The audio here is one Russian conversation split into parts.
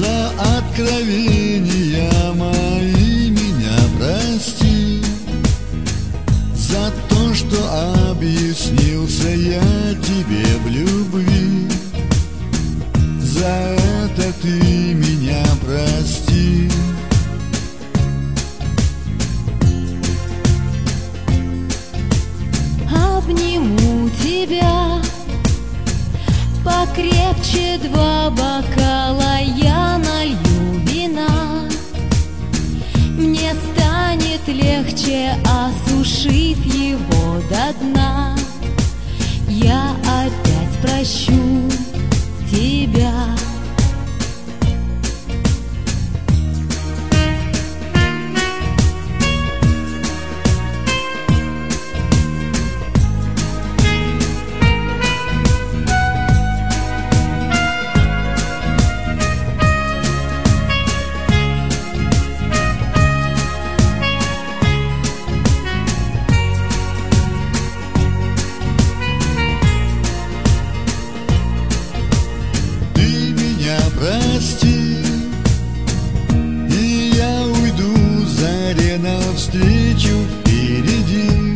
За откровения мои меня прости, за то, что объяснился я тебе в любви. За это ты меня прости. Обниму тебя покрепче, 2 бокала я налью вина. Мне станет легче, осушив его до дна. Я опять прощу тебя. Прости, и я уйду заре навстречу впереди.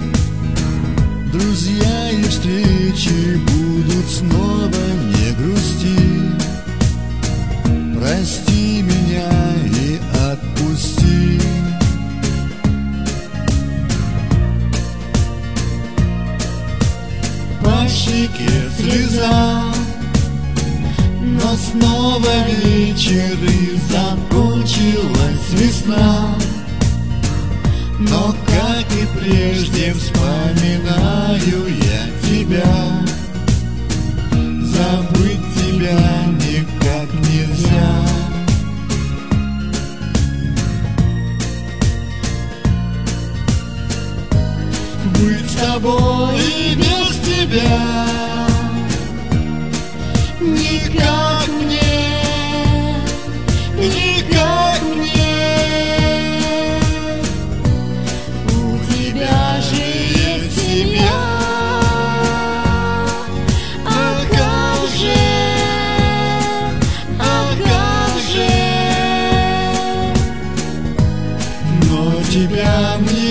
Друзья и встречи будут снова, не грусти. Прости меня и отпусти. По щеке слеза, но снова вечер и закончилась весна. Но, как и прежде, вспоминаю я тебя. Забыть тебя никак нельзя. Быть с тобой и без тебя никак мне, никак мне. У тебя же есть семья, а как же, а как же. Но тебя мне